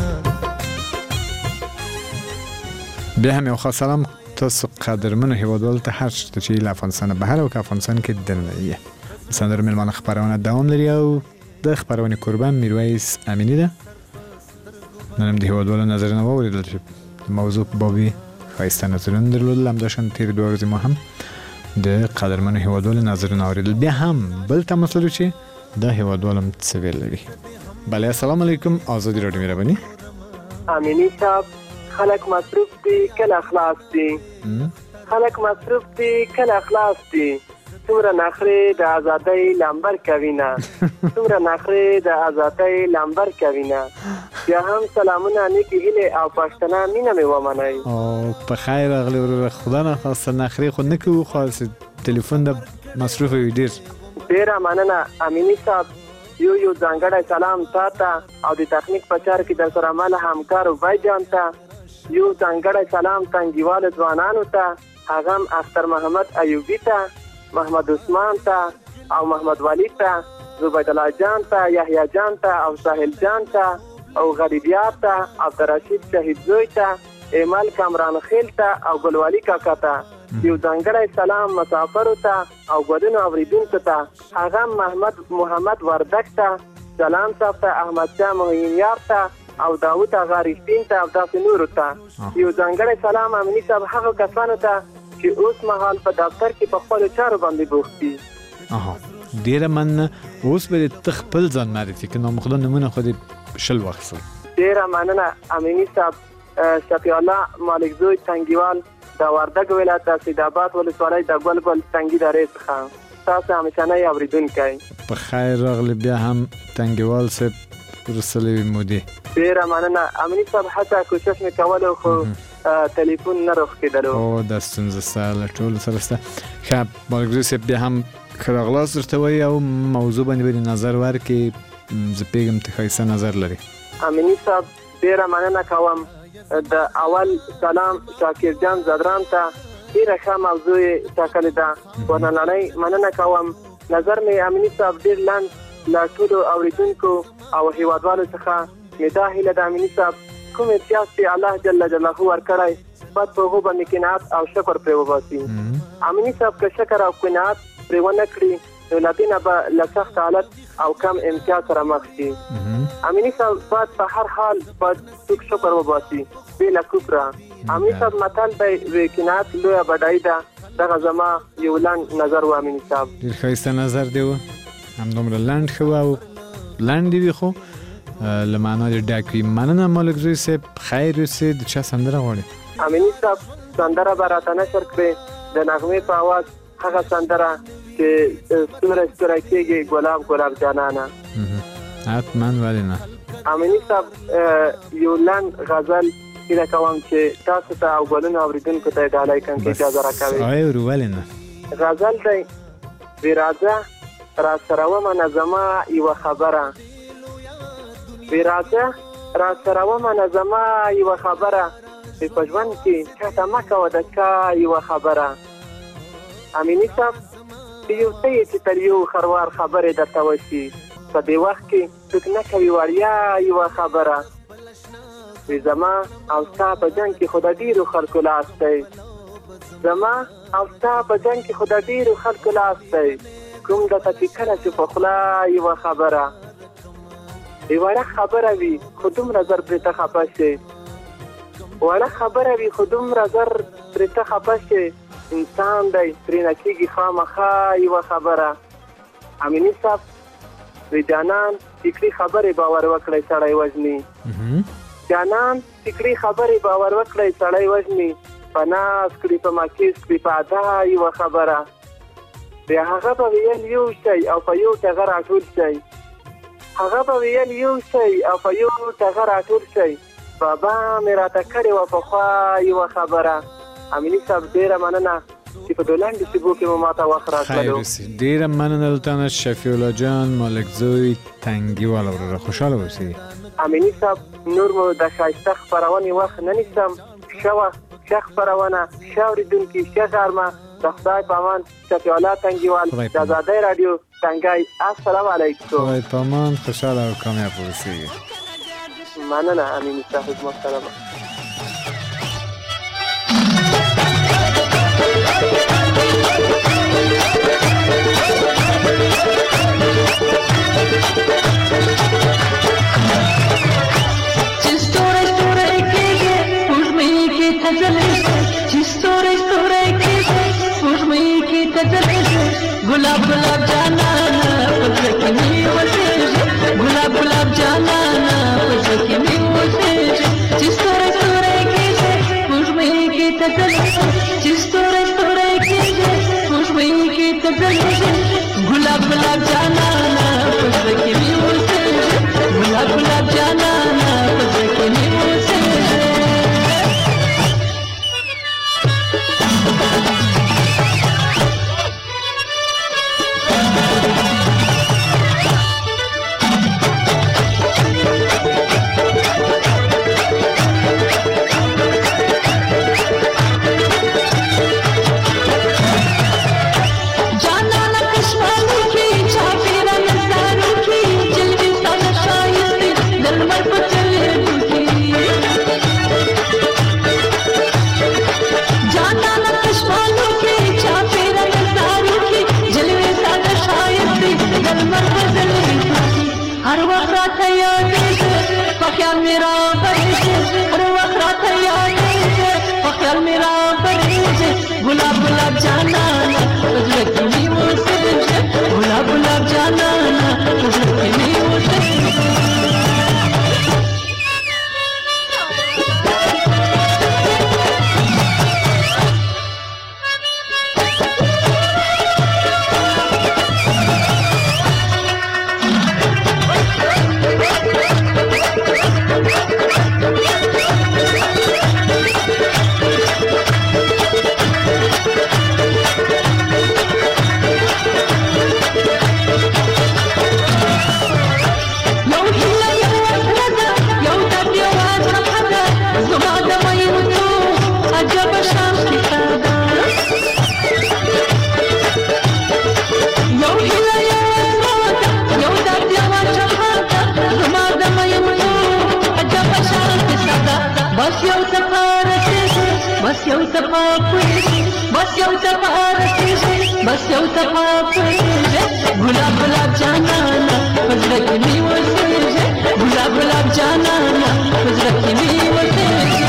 بیا هم یو خاص سلام تاسو قدرمنو هیوادوالو ته هر چېرته چې له افغانستان بهر او که افغانستان کې دننه یې سندرو میلمانه خپرونه دوام لري او د خپرونې قربان میرویس امینی ده نن هم د هیوادوالو نظرونه واورېدل چې موضوع په باب ښایسته نظرونه درلودل همداشان تېرې دوه ورځې ما هم د قدرمنو هیوادوالو نظرونه اورېدل بیا هم بل تماس لرو چې دا هیوادوال هم څه ویل لري. بله السلام علیکم آزادی راډیو مهرباني. امینی صاحب خلک مصروف دي کله اخلاص دي خلک مصروف دي کله اخلاص دي څومره نخرې د ازادۍ لمبر کوي نه څومره نخرې د ازادۍ لمبر کوي نه بیا هم سلامونه نیکې هیلې او پښتنه مینه مې ومنئ. او په خیر راغلی وروره، خدا نخواسته نخرې خو نه کوو، خو تلیفون د مصروف وي ډېر. ډېره مننه امینی صاحب. یو یو ځانګړی سلام تا ته او د تخنیک په چار کې در سره مل همکار وای جان ته. یو ځانګړی سلام تنګیوالو ځوانانو ته، هغه هم اختر محمد ایوبي ته، محمد عثمان ته او محمد ولی ته، زبید الله جان ته، یحیی جان ته او ساحل جان ته او غریبیات ته، عبدالرشید شهید زوی ته، ایمال کامران خیل ته او ګلوالی کاکا ته. یو ځانګړی سلام مسافرو ته او ګودونو اوریدونکو ته، هغه محمد محمد وردک ته، سلام صاحب ته، احمد شاه محین یار ته او داوود اغا رښتین ته او داسې نورو ته. یو ځانګړی سلام امینی صاحب هغه کسانو ته چې اوس مهال په دفتر کې په خپلو چارو باندې بوخت دي. اها ډېره مننه. اوس به دې ته خپل ځان معرفي کړې، نامخدا نومونه خو دې شل واخیستل. ډېره مننه امینی صاحب. شفیع الله مالک زوی تنګیوال د وردګ ولایت د سیدآباد ولسوالۍ د ګل ګل تنګي درې څخه. تاسو همیشنی اوریدونکی. په خیر راغلی بیا هم تنګیوال صاحب رسلې مودې. ډېره مننه امینی صاحب. حتی کوشش مې کولو خو تلیفون نه روخ کېدلو. او دا ستونزه ستا له ټولو سره شته. ښه ملګري صاحب بیا هم ښه راغلاست درته وایي او موضوع باندې به نظر ورکړې. زه پوهېږم ته ښایسته نظر لري. امینی صاحب ډېره مننه کوم. د اول سلام شاکر جان زدران ته ډېره ښه موضوع یې ټاکلې ده. ورننۍ مننه کوم. نظر مې امینی صاحب ډېر لنډ له ټولو اورېدونکو او هیوادوالو څخه مې دا هیله ده امینی صاحب کوم امتیاز چې الله جل جلاله ورکړی باید په هغو باندې قناعت او شکر پرې وباسي. امینی صاحب که شکر او قناعت پرې ونه کړي نو له دې نه به له سخت حالت او کم امتیاز سره مخ شي. امینی صاحب باید په هر حال باید څوک شکر وباسي بې له کفره. امینی صاحب متل دی قناعت لویه بډایي ده. دغه زما یو لنډ نظر و امینی صاحب. ډېر ښایسته نظر دی و، همدومره لنډ ښه و او لنډ دې وي خو له معنا دې ډک وي. مننه ملک زوی صاحب. خیر اوسې. د چا سندره غواړې؟ امینی صاحب سندره به راته نشر کړې د نغمې په اواز هغه سندره چې ستوری ستوری کېږي ګلاب ګلاب جانانه. حتما ولې نه. امینی صاحب یو لنډ غزل هیله کوم چې تاسو ته او ګلونو اوریدونکو ته یې ډالۍ کړم که اجازه راکوې. آی ولې نه. غزل دی. وی راځه را سره ومنه زما یوه خبره وی راځه را سره ومنه زما یوه خبره وی په ژوند کې چاته مه کوه د چا یوه خبره. امینی صاحب یو څه یې چې تر یو خروار خبرې درته وشي په دې وخت کې څوک نه کوي وړیا یوه خبره. وی زما او ستا په جنګ کې خو د ډېرو خلکو لاس دی. زما او ستا په جنګ کې خو د ډېرو خلکو لاس دی. کوم درته چې کله چې په خوله یوه خبره وی وړه خبره وي خو دومره زر پرې ته خفه شي. وړه خبره وي خو دومره زر پرې ته خفه شي. انسان دی پرې نه کېږي خامخا یوه خبره. امینی صاحب وی جانان فکري خبرې باور وکړئ سړی وژني. جانان فکري خبرې باور وکړئ سړی وژني. په ناز کړي په مکیز کړي په ادا یوه خبره. بیا هغه به ویل یو شی او په یو ټغه راټول شي. هغه به ویل یو شی او په یو ټغه راټول شي. بابا مې راته کړې وه پخوا یوه خبره. امینی صاحب ډېره مننه چې په دولنډې شېبو کې مو ماته وخت راکړلو. ډېره مننه له تا نه شفیع الله جان مالک زوی تنګیوال وروره. خوشحاله اوسئ. امینی صاحب نور مو د ښایسته خپرونې وخت نه نیسم. ښه وخت ښه خپرونه ښه اورېدونکي ښه غرمه. د خدای په امان شفیع الله تنګیوال د ازادۍ راډیو تنګی. السلام علیکم. خدای په امان. خوشحاله او کامیاب اوسئ. مننه امینی صاحب محترمه. गुलाब गुलाब जाना پزړه کې مې وسېږي ګلاب ګلاب جانانه پزړه کې مې وسېږي چې ستوری ستوری کېږي سپوږمۍ کې ته ځلېږي چې ستوری ستوری کېږي سپوږمۍ کې ته ځلېږي ګلاب ګلاب جانانه پزړه کې مې وسېږي ګلاب ګلاب جانانه پزړه کې مې وسېږي خیال میرا پریږي هر وخت راته یادېږي په خیال میرا پریږي ګلاب ګلاب جانانه په زړه کې مې اوسېږي ګلاب ګلاب جانانه په زړه کې مې اوسېږي بس یو تپا پویږي بس یو تپا رسیږي بس یو تپا پویږي ګلاب ګلاب جانانه په زړه کې مې اوسېږي ګلاب ګلاب جانانه په زړه کې مې اوسېږي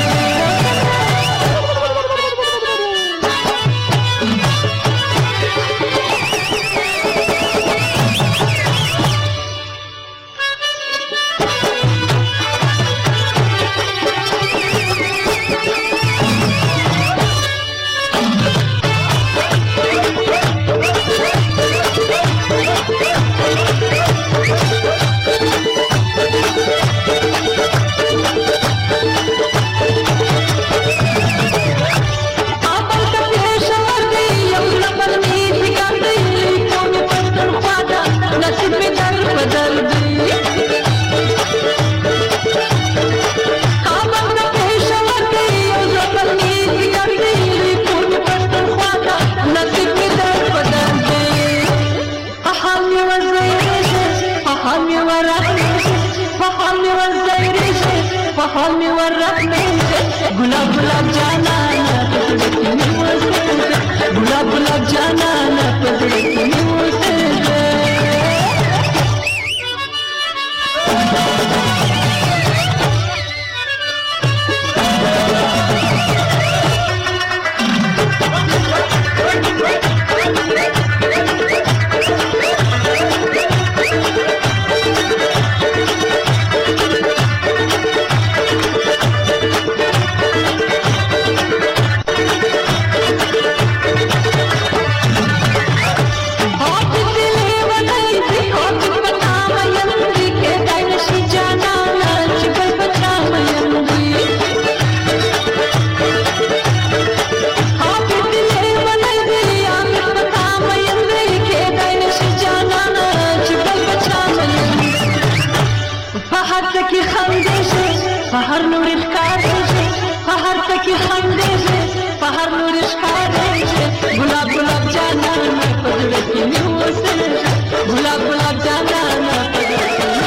حال می ورخمیږي ګلاب ګلاب جانانه په زړه کې مې اوسېږي ګلاب ګلاب جانانه په زړه کې مې اوسېږي فهر نور ښکارېږي فهر ټکي خندېږي فهر نور ښکارېږي ګلاب ګلاب جانانه په زړه کې مې اوسېږي ګلاب ګلاب جانانه په زړه کې مې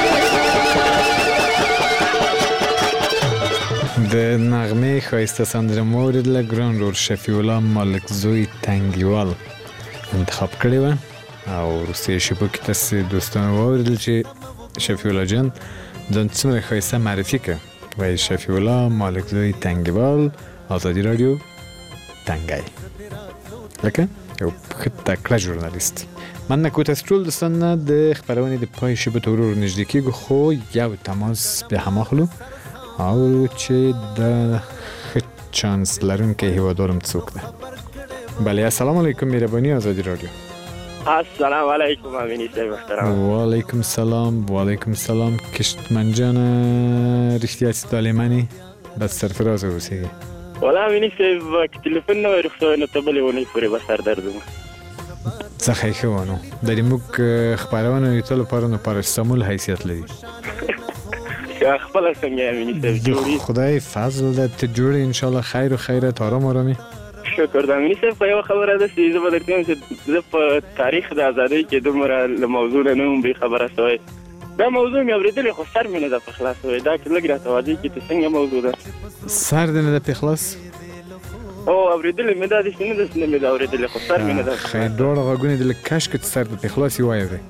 اوسېږي. د نغمې ښایسته سندره مو اورېدله ګران ورور شفیع الله مالکزوی تنګیوال انتخاب کړې وه او وروستۍ شیبو کې تاسې دوستانو واورېدل چې شفیع الله جان ځان څومره ښایسته معرفي کړه وایي شفیع الله مالکزوی تنګیوال ازادي راډیو تنګی لکه یو ښه تکړه ژورنالیست. مننه که تاسو ټول دوستان د خپرونې د پای شی به تر ورور نږدې کېږو، خو یو تماس بیا هم اخلو او چې د ښه چانس لرونکی هیوادوالم څوک ده. بله السلام علیکم مهربانی آزادی رادیو. السلام علیکم امینی صاحب محترم. و علیکم سلام و علیکم سلام. کشتمن جان رښتیا چې طالمانی بس سرفراز اوسېږي. والا امینی صاحب که تلفن نه وای رخصت نو ته بلې ونې پورې به سر درد وم. څه ښه ښه و نو د دې موږ خپرونه ایتو لپاره نو پاراسټامول حیثیت لري. خپله څنګه یې امیني صاحب جوړي؟ خدای فضل ده ته جوړې انشاءالله خیر و خیرت آرام آرامي. شکر د امیني صاحب په یوه خبره ده چې زه به درته وایم چې زه په تاریخ د ازادۍ کې دومره له موضوع نه نه وم بې خبره سوی. دا موضوع مې اورېدلې خو سر مې نه ده په خلاص سوی. دا که لږ راته واضح کړي چې څنګه موضوع ده؟ سر دې نه ده پې خلاص؟ او اورېدلې مې دا داسې نه ده چې نه مې ده اورېدلې خو سر مې نه ده. خیر دواړه غوږونه دې لږ کش کړه چې سر دې پې خلاص یې واورې.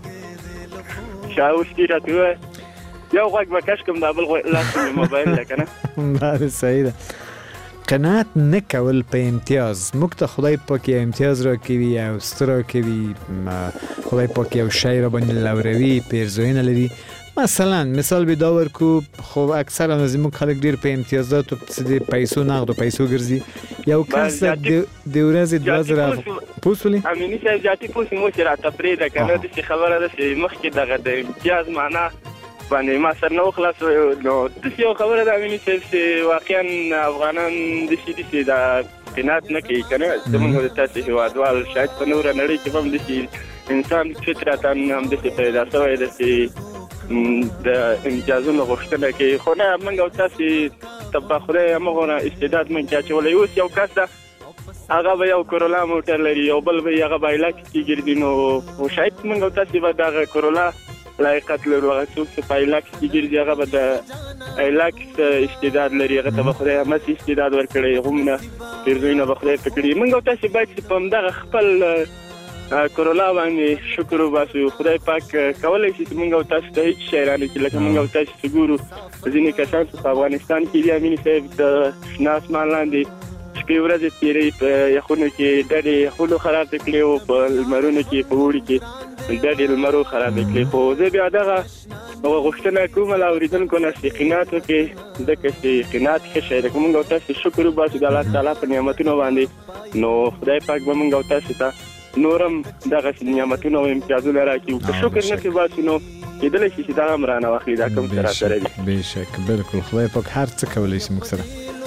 شاه اوس دې راته ووایه یو غوږ به کش کړم دا بل لاس مې موبایل ده که نه. دا دې صحیح ده. قناعت نه کول په امتیاز. موږ ته خدای پاک یو امتیاز راکوي او ستر راکوي، خدای پاک یو شی را باندې لوروي، پیرزویونه لري. مثلا مثال به دا ورکو خو اکثرا از موږ خلک ډیر په امتیازاتو د پیسو نقد او پیسو ګرځي. یو کس د ورځې دوه زره پوسولي امیني صاحب جاتي پوس مو چې راته پرېږده که نه داسې خبره ده چې مخکې دغه د امتیاز معنا باندې ما سر نه وخلاص. نو داسې یو خبره ده امیني صاحب چې واقعا افغانان داسې داسې دا قناعت نه کوي که نه. زموږ د تاسې هېوادوال شاید په نوره نړۍ کې به هم داسې انسان فطرتا همداسې پیدا شوی داسې د امتیازونو غوښتنه کوي. خو نه موږ او تاسې ته به خدای همغونه استعداد موږ کې اچولی. اوس یو کس ده هغه به یو کرولا موټر لري، یو بل به هغه به ایلاکس کې ګرځي. نو شاید موږ او تاسې به دغه کرولا لایقت لرو. هغه څوک چې په ایلاکس کې ګرځي هغه به د ایلاکس استعداد لري، هغه ته به خدای همسې استعداد ورکړی، هغومره پیرزویونه به خدای پرې کړي. موږ او تاسې باید چې په همدغه خپل کرولا باندې شکر وباسو. خدای پاک کولی شي چې موږ او تاسو ته هېڅ شی رانه کړي. لکه موږ او تاسو چې ګورو ځینې کسان چې په افغانستان کې دي امیني صاحب د شنه اسمان لاندې شپې ورځې تېروي، په یخونو کې ډډې یخونو خرابې کړې او په لمرونو کې په اوړي کې ډډې لمرو خرابې کړې. خو زه بیا دغه غوښتنه کوم له اورېدونکو نه چې قناعت وکړي، ځکه چې قناعت ښه شی دی. که موږ او تاسو شکر وباسو د الله تعالی په نعمتونو باندې، نو خدای پاک به موږ او تاسو ته نورم دغه نعمتونه او امتیازونه راکړي. که شکر نه پرې باسو نو کېدلی شي چې دا هم رانه واخلي. دا کوم څه راسره دي بېشک بالکل خدای پاک هر څه کولی شي موږ سره.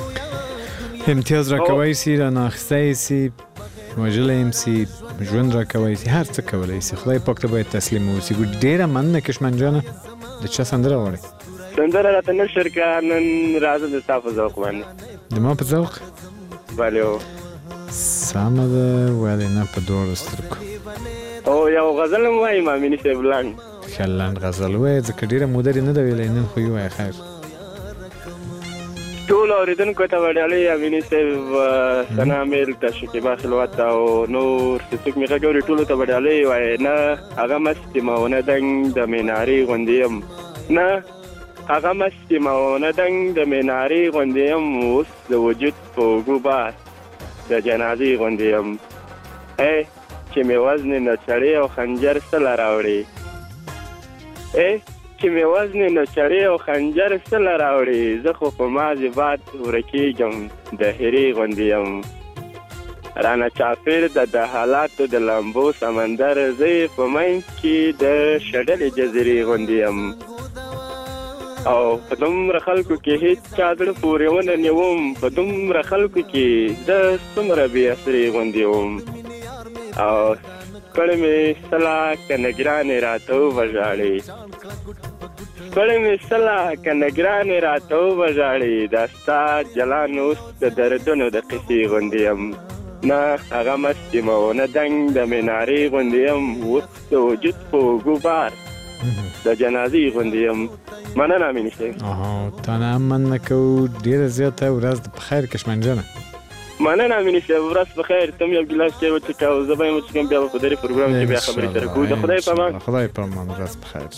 امتیاز راکوی سي، رانه اخیستی سي، وژلی هم سي، ژوند راکوی سي، هر څه کولی سي. خدای پاک ته باید تسلیم واوسي. ډېره مننه کشمن جانه. د چا سندره غواړې؟ سندره راته نه شرکه نن راځه د ستا په ذوق باندې. د ما په ذوق؟ بلې سمه ده ولې نه په دواړو سترګو. او یو غزل هم وایم امیني صاحب لنډ. ښه لنډ غزل ووایه ځکه ډېره موده دې نه ده ویلی، نن خو یې ووایه خیر. ټولو اورېدونکو ته به ډالۍ امیني صاحب ثنا میل ته شکیبا خلوت او نور چې څوک مې غږ اوري ټولو ته به ډالۍ وایي. نه هغه مست یم او نه دنګ د مینارې غوندې یم، نه هغه مست یم او نه دنګ د مینارې غوندې یم، اوس د وجود په اوږو بار د جنازې غوندې یم. ای چې مې وزنې نه چړې او خنجر سله راوړې، ای چې مې وزنې نه چړې او خنجر سله راوړې، زه خو په ماضي باد ورکېږم د هرې غوندې یم. رانه چاپېر د د حالاتو د لمبو سمندر، زه یې په منځ کې د شډلې جزیرې غوندې یم. او په دومره خلکو کې هېڅ چا زړه پورې ونه نیوم، په دومره خلکو کې زه څومره بې اثرې غوندې وم. او کړې مې سله که نه ګرانې راته وبژاړې، کړې مې سله که نه ګرانې راته وبژاړې، دا ستا جلان اوس د دردونو د قصې غوندې یم. نه هغه مست یم او نه دنګ د مینارې غوندې یم، اوس د وجود په اوږو بار د جنازې غوندې یم. مننه امیني صاحب. اها تا نه هم مننه کوو. ډېره زیاته ورځ په خیر کشمن جانه. مننه امیني صاحب، ورځ په خیر. ته هم یو ګیلاس چای وڅښه او زه به یې وڅښم، بیا به په دې پروګرام کې بیا خبرې سره کوو. د خدای په امان. خدای په امان. ورځ په خیر.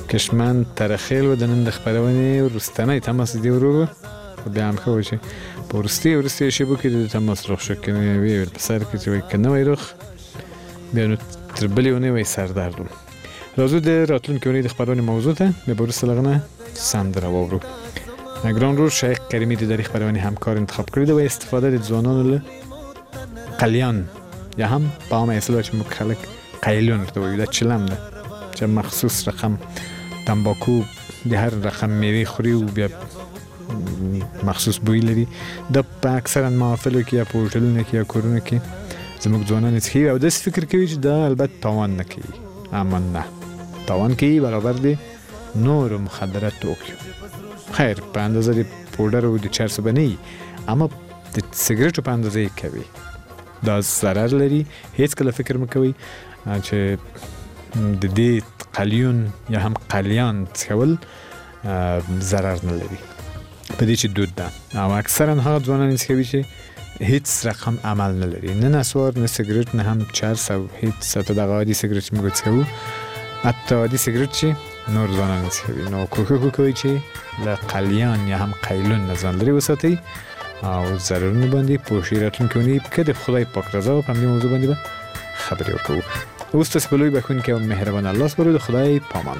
کشمن ترخیل و د نن د خپرونې وروستنی تماس دی ورو بیا هم ښه وشي. پورستی ورستی شی بو کې د تماس روخ شو کنه وی په سر کې چې کنه وای روخ بیا نو تر بلیونه وای سر دردم. راځو د راتلونکي اونۍ د خبرونې موضوع ته به ورسته لغنه سندره واورو. ګران رو شیخ کریمی د دری خبرونې همکار انتخاب کړی دی و استفاده د ځوانانو له قلیان یا هم په عامه اصطلاح چې موږ خلک قیلون ته وایو دا چلم ده چې مخصوص رقم تنباکو د هر رقم میوه خوري او بیا مخصوص بوی لري. د په اکثرا محافلو کې یا په هوټلونو کې یا کورونو کې زموږ ځوانان څخه او د فکر کوي چې دا البته تاوان نه کوي، اما نه تاوان کوي برابر دي نور مخدرات توکیو. خیر په اندازه د پودر او د چرس بنی اما د سیګریټو په اندازه کوي دا ضرر لري. هیڅ کله فکر مکوي چې د دې قلیون یا هم قلیان څول ضرر نه لري په دې چې دود ده او اکثرا هغه ځوانان څخه چې هیڅ رقم عمل نه لري، نه نسوار نه سیګریټ نه هم چرس او هیڅ څه دغه عادي سیګریټ موږ څکو حتی عادي سیګریټ چې نور ځوانان څخه نو کوکو کوي چې له قلیان یا هم قیلون نه ځان لري وساتي او ضررونه باندې پوښی راتلونکي کې د خدای پاک رضا په دې موضوع باندې خبرې وکړو. اوس تاسو په لوی بخون کې او مهربان الله سپارو د خدای پامان.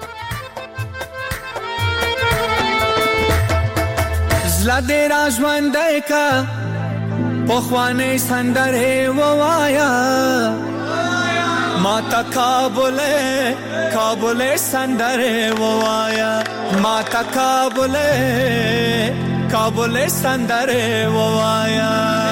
زلا دې راژوندی کا پخوانۍ سندرې ووایا ما تا کابلې کابلې سندرې ووایا ما تا کابلې کابلې سندرې ووایا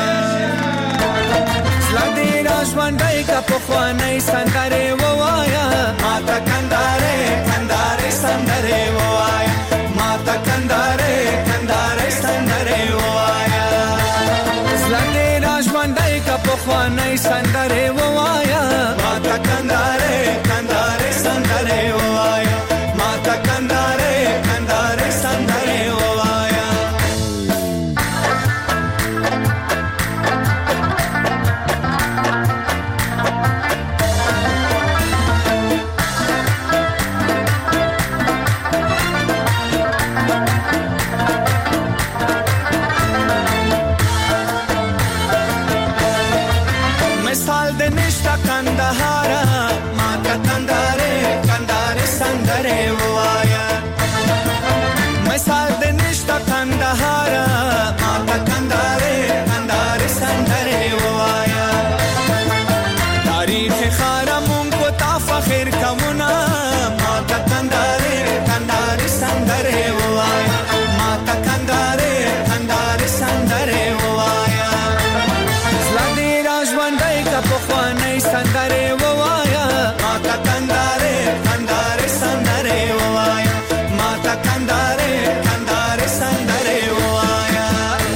زلا دې راژوندی کا پخوانۍ سندرې ووایا ما تا کندارې کندارې سندرې ووایا ما تا کندارې کندارې سندرې ووایا زلا دې راژوندی کا پخوانۍ سندرې ووایا ما تا کندارې کندارې سندرې ووایا ما تا کندارې کندارې سندرې ووایا کندهارا ما تا کندارې کندارې سندرې ووایا مثال د نشته کندهارا ما تا کندارې کندارې سندرې ووایا تاریخ خارا مونږ کو تا فخر کونا ما تا کندارې کندارې سندرې ووایا ما تا کندارې کندارې سندرې ووایا زلا دې راژوندی کا پخوانۍ سندرې ووایا ما تا کندارې کندارې سندرې ووایا ما تا کندارې کندارې سندرې ووایا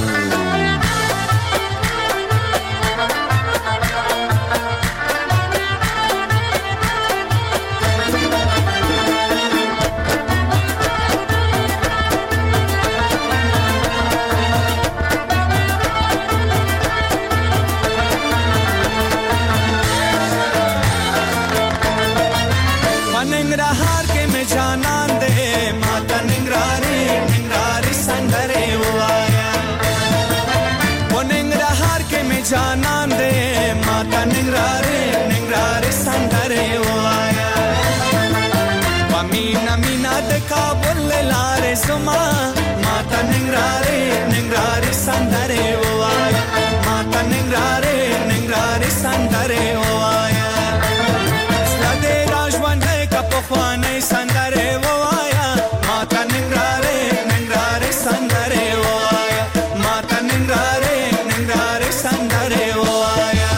ننګرهار کې مې جانان دې ما تا ننګرهاري ننګرهاري سندرې ووایا و ننګرهار کې مې جانان دې ما تا ننګرهاري ننګرهاري سندرې ووایا و مینا مینا د کابل لارې زما ما تا ننګرهاري ننګرهاري سندرې ووایا ما تا ننګرهاري ننګرهاري سندرې ووایا پخوانۍ سندرې ووایا ما تا ننګرهارې ننګرهارې سندرې ووایا ما تا ننګرهارې ننګرهارې سندرې ووایا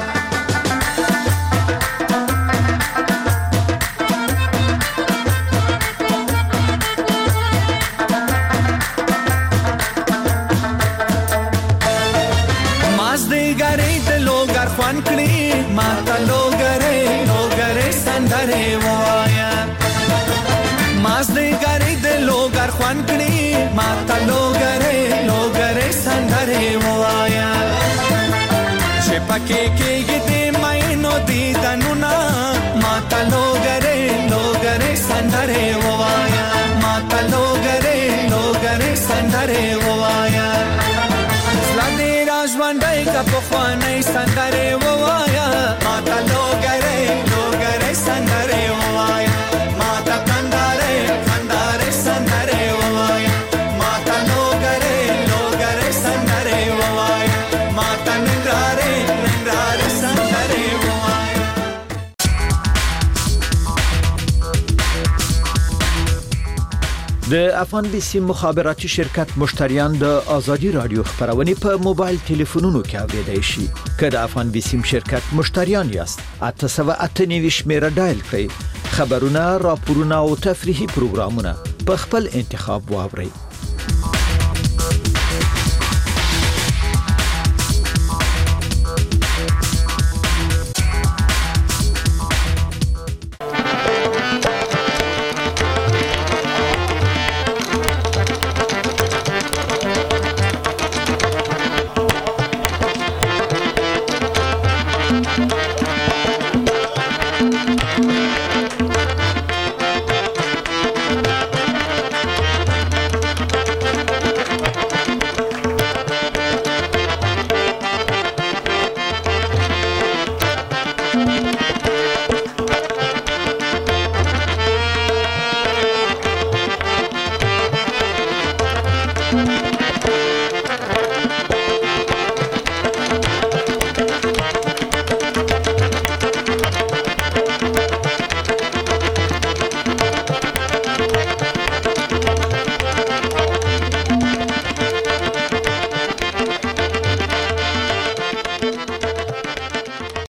مازدیګرې د لوګر خوند کړي ما تا لوګرې لوګرې سندرې ووایا مازدیګرې د لوګر خوند کړي ما تا لوګرې لوګرې سندرې ووایا چې پکې کېږي د مینو دیدنونه ما تا لوګرې لوګرې سندرې ووایا ما تا لوګرې لوګرې سندرې ووایا د افغان بي سي مخابراتي شرکت مشتریان د ازادي رادیو خبرونه په موبایل ټلیفونونو کې اوریدای شي. که د افغان بي سي شرکت مشتریان یاست، اته سوه اته نوي شمیره ډایل کړئ. خبرونه، راپورونه او تفریحي پروګرامونه په خپل انتخاب واورئ.